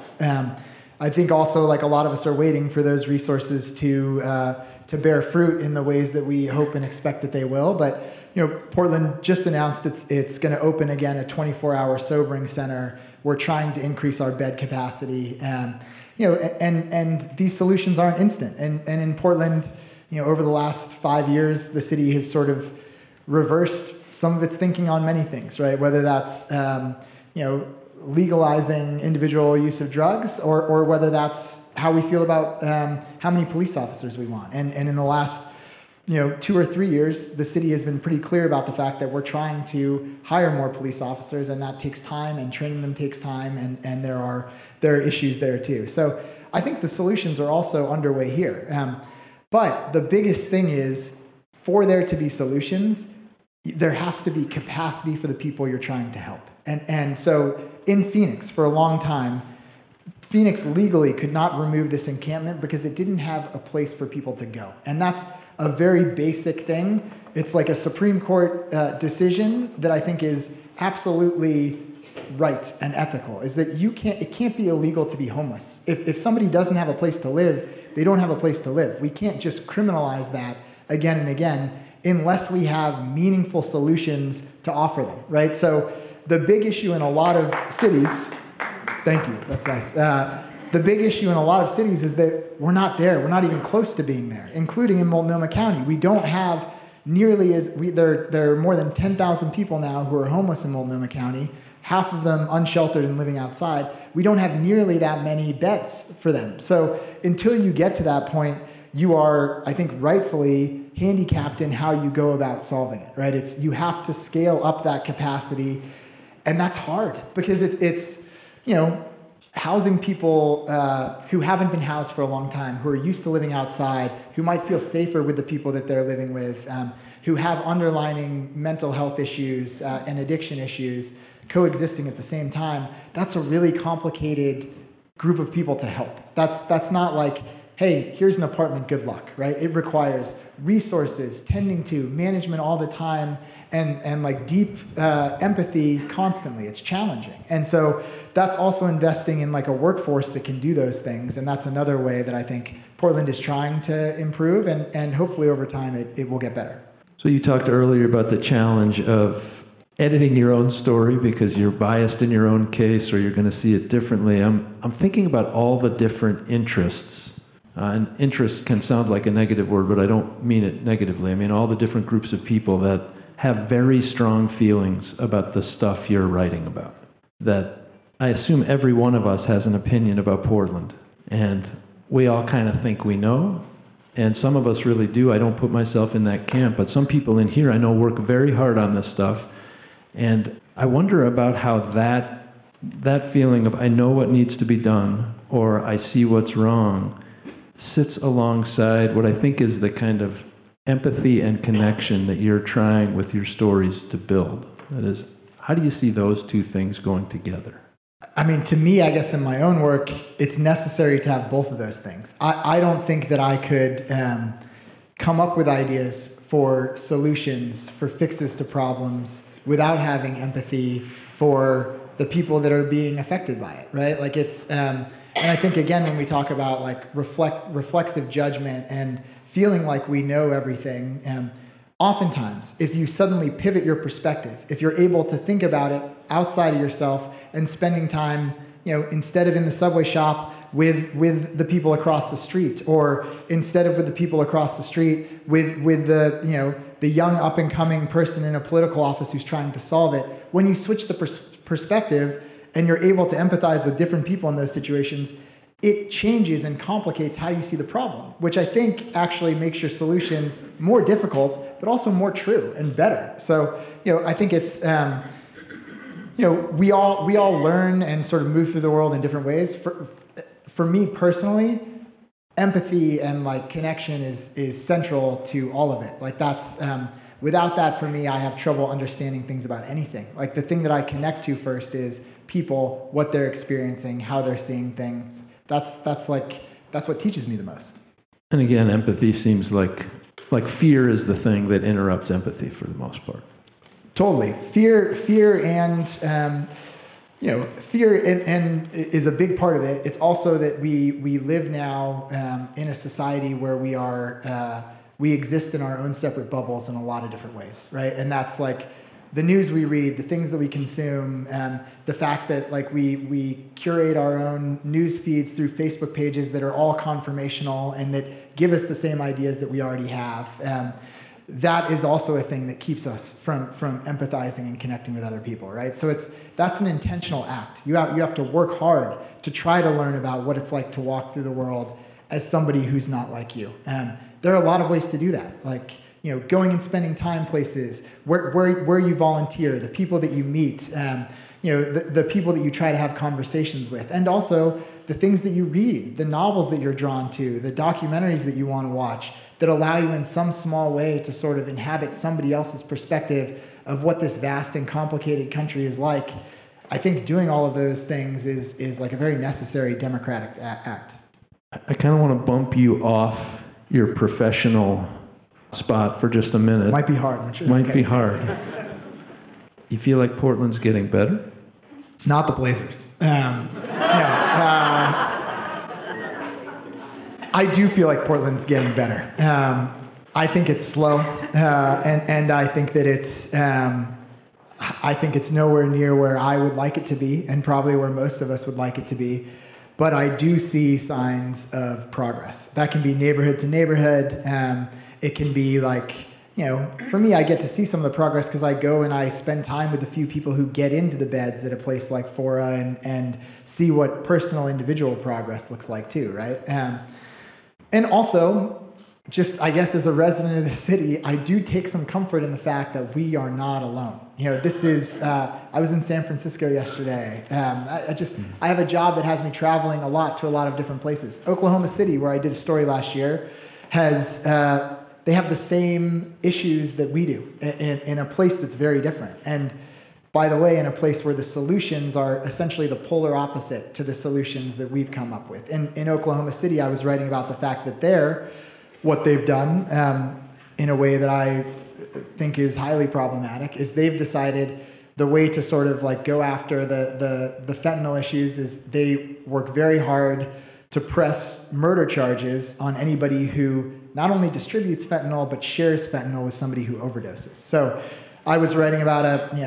I think also, like, a lot of us are waiting for those resources to bear fruit in the ways that we hope and expect that they will. But, Portland just announced it's going to open again a 24-hour sobering center. We're trying to increase our bed capacity. And these solutions aren't instant. And in Portland, over the last 5 years, the city has sort of reversed some of its thinking on many things, right? Whether that's, legalizing individual use of drugs or whether that's how we feel about how many police officers we want. And in the last 2 or 3 years, the city has been pretty clear about the fact that we're trying to hire more police officers, and that takes time, and training them takes time, and there are issues there too. So I think the solutions are also underway here. But the biggest thing is, for there to be solutions, there has to be capacity for the people you're trying to help. And so in Phoenix, for a long time, Phoenix legally could not remove this encampment because it didn't have a place for people to go. And that's a very basic thing. It's like a Supreme Court decision that I think is absolutely right and ethical, is that it can't be illegal to be homeless. If somebody doesn't have a place to live, they don't have a place to live. We can't just criminalize that again and again unless we have meaningful solutions to offer them, right? So the big issue in a lot of cities, thank you, that's nice. the big issue in a lot of cities is that we're not there. We're not even close to being there, including in Multnomah County. We don't have nearly there are more than 10,000 people now who are homeless in Multnomah County, half of them unsheltered and living outside. We don't have nearly that many beds for them. So until you get to that point, you are, I think, rightfully handicapped in how you go about solving it, right? You have to scale up that capacity, and that's hard because it's housing people who haven't been housed for a long time, who are used to living outside, who might feel safer with the people that they're living with, who have underlying mental health issues and addiction issues coexisting at the same time. That's a really complicated group of people to help. That's not like, hey, here's an apartment, good luck, right? It requires resources, tending to, management all the time, and like deep empathy constantly. It's challenging. And so that's also investing in like a workforce that can do those things. And that's another way that I think Portland is trying to improve, and hopefully over time it will get better. So you talked earlier about the challenge of editing your own story because you're biased in your own case or you're going to see it differently. I'm thinking about all the different interests. And interest can sound like a negative word, but I don't mean it negatively. I mean all the different groups of people that have very strong feelings about the stuff you're writing about. That I assume every one of us has an opinion about Portland. And we all kind of think we know. And some of us really do. I don't put myself in that camp. But some people in here I know work very hard on this stuff. And I wonder about how that feeling of I know what needs to be done or I see what's wrong sits alongside what I think is the kind of empathy and connection that you're trying with your stories to build. That is, how do you see those two things going together? I mean, to me, I guess in my own work, it's necessary to have both of those things. I don't think that I could come up with ideas for solutions, for fixes to problems, without having empathy for the people that are being affected by it, right? Like it's, and I think again, when we talk about like reflexive judgment and feeling like we know everything, oftentimes, if you suddenly pivot your perspective, if you're able to think about it outside of yourself and spending time, instead of in the subway shop with the people across the street, or instead of with the people across the street with the young up and coming person in a political office who's trying to solve it, when you switch the perspective and you're able to empathize with different people in those situations, it changes and complicates how you see the problem, which I think actually makes your solutions more difficult, but also more true and better. So, I think it's, we all learn and sort of move through the world in different ways. For me personally, empathy and like connection is central to all of it. Like that's, without that for me, I have trouble understanding things about anything. Like the thing that I connect to first is people, what they're experiencing, how they're seeing things. That's what teaches me the most. And again, empathy seems like fear is the thing that interrupts empathy for the most part. Totally. Fear and fear and is a big part of it. It's also that we live now in a society where we exist in our own separate bubbles in a lot of different ways, right? And that's like the news we read, the things that we consume, the fact that like we curate our own news feeds through Facebook pages that are all confirmational and that give us the same ideas that we already have. That is also a thing that keeps us from empathizing and connecting with other people, right? So that's an intentional act. You have to work hard to try to learn about what it's like to walk through the world as somebody who's not like you. There are a lot of ways to do that, like going and spending time places where you volunteer, the people that you meet, the people that you try to have conversations with, and also the things that you read, the novels that you're drawn to, the documentaries that you want to watch that allow you in some small way to sort of inhabit somebody else's perspective of what this vast and complicated country is like. I think doing all of those things is like a very necessary democratic act. I kind of want to bump you off your professional spot for just a minute. Might be hard. I'm sure. Might be hard. You feel like Portland's getting better? Not the Blazers. I do feel like Portland's getting better. I think it's slow, and I think that it's nowhere near where I would like it to be, and probably where most of us would like it to be. but I do see signs of progress. That can be neighborhood to neighborhood. It can be like, for me, I get to see some of the progress because I go and I spend time with a few people who get into the beds at a place like Fora and see what personal individual progress looks like too, right? And also, just, I guess, as a resident of the city, I do take some comfort in the fact that we are not alone. This is, I was in San Francisco yesterday. I have a job that has me traveling a lot to a lot of different places. Oklahoma City, where I did a story last year, has, they have the same issues that we do in a place that's very different. And by the way, in a place where the solutions are essentially the polar opposite to the solutions that we've come up with. In Oklahoma City, I was writing about the fact that what they've done in a way that I think is highly problematic is they've decided the way to sort of like go after the fentanyl issues is they work very hard to press murder charges on anybody who not only distributes fentanyl but shares fentanyl with somebody who overdoses. So I was writing about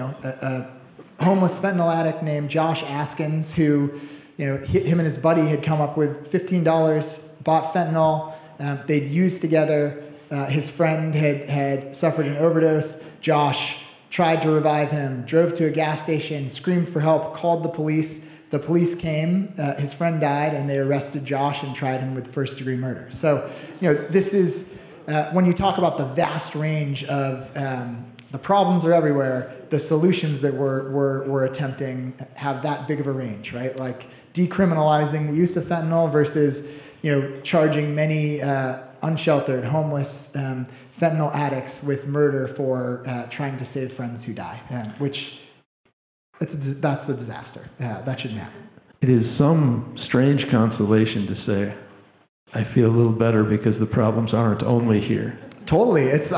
a homeless fentanyl addict named Josh Askins who, him and his buddy had come up with $15, bought fentanyl. They'd used together. His friend had suffered an overdose. Josh tried to revive him, drove to a gas station, screamed for help, called the police. The police came, his friend died, and they arrested Josh and tried him with first-degree murder. So, this is, when you talk about the vast range of the problems are everywhere, the solutions that we're attempting have that big of a range, right? Like decriminalizing the use of fentanyl versus charging many unsheltered, homeless fentanyl addicts with murder for trying to save friends who die, which that's a disaster. That shouldn't happen. It is some strange consolation to say, I feel a little better because the problems aren't only here. Totally. It's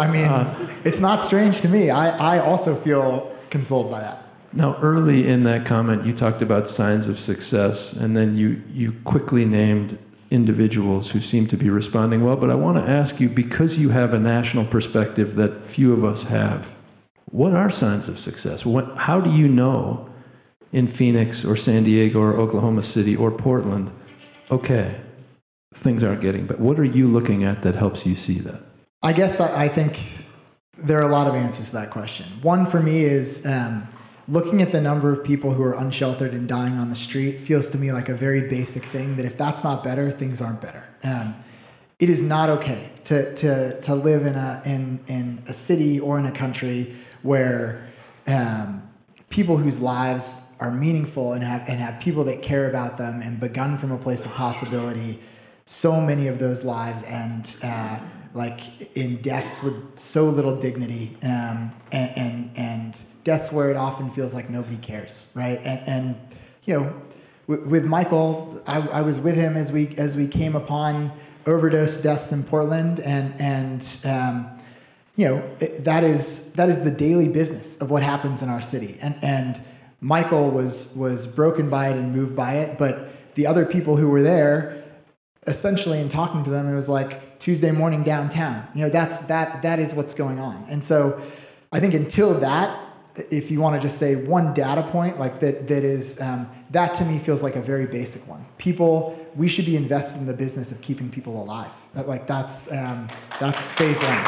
not strange to me. I also feel consoled by that. Now, early in that comment, you talked about signs of success, and then you quickly named individuals who seem to be responding well. But I want to ask you, because you have a national perspective that few of us have, what are signs of success? How do you know in Phoenix or San Diego or Oklahoma City or Portland, okay, things aren't getting better? What are you looking at that helps you see that? I guess I think there are a lot of answers to that question. One for me is looking at the number of people who are unsheltered and dying on the street feels to me like a very basic thing that if that's not better, things aren't better. It is not okay to live in a city or in a country where people whose lives are meaningful and have people that care about them and begun from a place of possibility, so many of those lives end like in deaths with so little dignity, and deaths where it often feels like nobody cares, right? And with Michael, I was with him as we came upon overdose deaths in Portland, and that is the daily business of what happens in our city. And Michael was broken by it and moved by it, but the other people who were there, essentially in talking to them, it was like Tuesday morning downtown. That is what's going on. And so I think until that, if you want to just say one data point like that is that to me feels like a very basic one. We should be invested in the business of keeping people alive. That's phase one.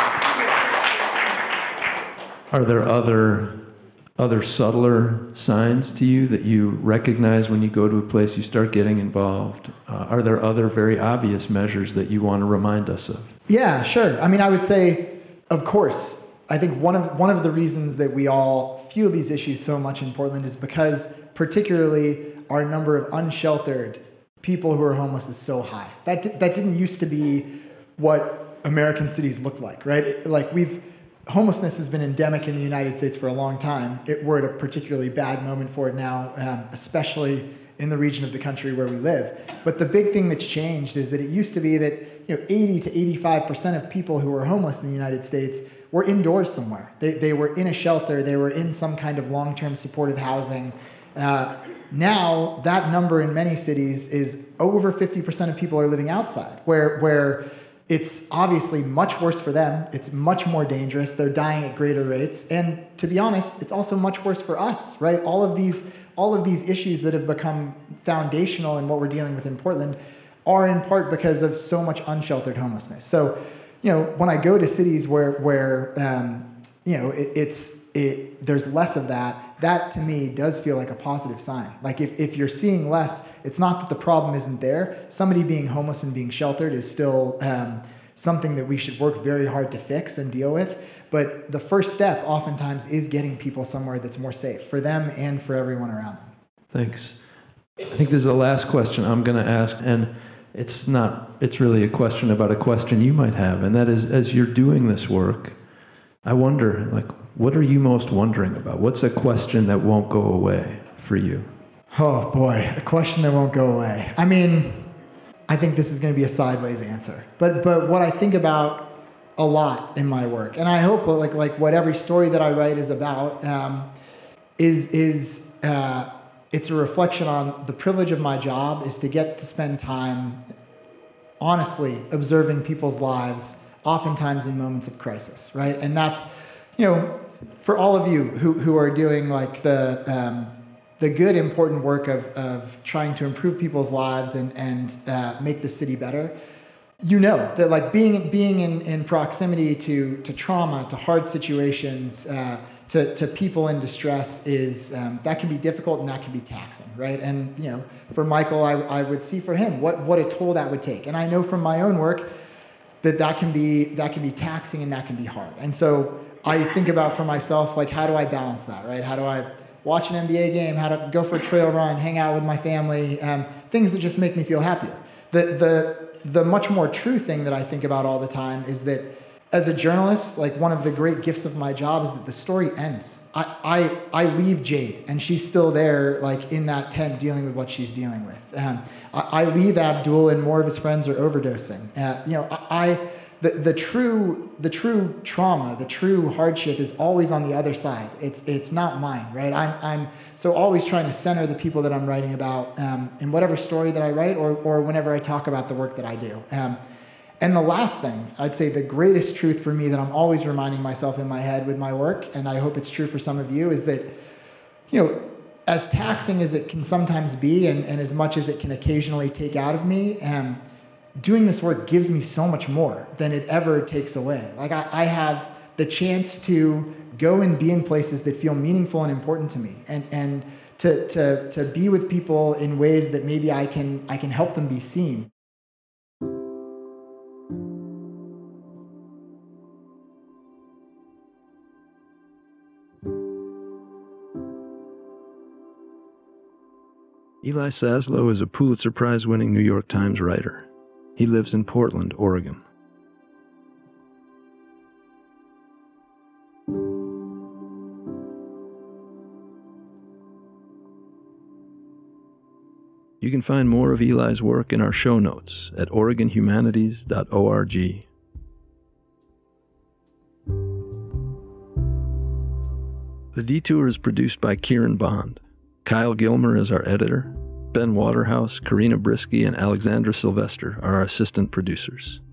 Are there other subtler signs to you that you recognize when you go to a place you start getting involved? Are there other very obvious measures that you want to remind us of? Yeah, sure. I mean, I would say, of course, I think one of the reasons that we all feel these issues so much in Portland is because particularly our number of unsheltered people who are homeless is so high. That didn't used to be what American cities looked like, right? Homelessness has been endemic in the United States for a long time. We're at a particularly bad moment for it now, especially in the region of the country where we live. But the big thing that's changed is that it used to be that 80 to 85% of people who were homeless in the United States were indoors somewhere. They were in a shelter. They were in some kind of long-term supportive housing. Now that number in many cities is over 50% of people are living outside, where it's obviously much worse for them. It's much more dangerous. They're dying at greater rates. And to be honest, it's also much worse for us, right? All all of these issues that have become foundational in what we're dealing with in Portland are in part because of so much unsheltered homelessness. So, when I go to cities where there's less of that to me does feel like a positive sign. Like if you're seeing less, it's not that the problem isn't there. Somebody being homeless and being sheltered is still something that we should work very hard to fix and deal with. But the first step oftentimes is getting people somewhere that's more safe for them and for everyone around them. Thanks. I think this is the last question I'm going to ask, and it's really a question about a question you might have, and that is, as you're doing this work, I wonder, what are you most wondering about? What's a question that won't go away for you? Oh boy, a question that won't go away. I mean, I think this is going to be a sideways answer, but what I think about a lot in my work, and I hope like what every story that I write is about, it's a reflection on the privilege of my job is to get to spend time honestly observing people's lives, oftentimes in moments of crisis, right? And that's, for all of you who are doing like the good, important work of trying to improve people's lives and make the city better, that like being in proximity to trauma, to hard situations, to people in distress is that can be difficult and that can be taxing, right? And for Michael, I would see for him what a toll that would take, and I know from my own work that can be taxing and that can be hard. And so I think about for myself, like, how do I balance that, right? How do I watch an NBA game? How to go for a trail run, hang out with my family, things that just make me feel happier. The much more true thing that I think about all the time is that as a journalist, like one of the great gifts of my job is that the story ends. I leave Jade and she's still there, like in that tent dealing with what she's dealing with. I leave Abdul and more of his friends are overdosing. The true trauma, the true hardship is always on the other side. It's not mine, right? I'm so always trying to center the people that I'm writing about in whatever story that I write or whenever I talk about the work that I do. And the last thing, I'd say the greatest truth for me that I'm always reminding myself in my head with my work, and I hope it's true for some of you, is that, as taxing as it can sometimes be and as much as it can occasionally take out of me, doing this work gives me so much more than it ever takes away. Like I have the chance to go and be in places that feel meaningful and important to me, and to be with people in ways that maybe I can help them be seen. Eli Saslow is a Pulitzer Prize-winning New York Times writer. He lives in Portland, Oregon. You can find more of Eli's work in our show notes at OregonHumanities.org. The Detour is produced by Kieran Bond. Kyle Gilmer is our editor. Ben Waterhouse, Karina Brisky, and Alexandra Sylvester are our assistant producers.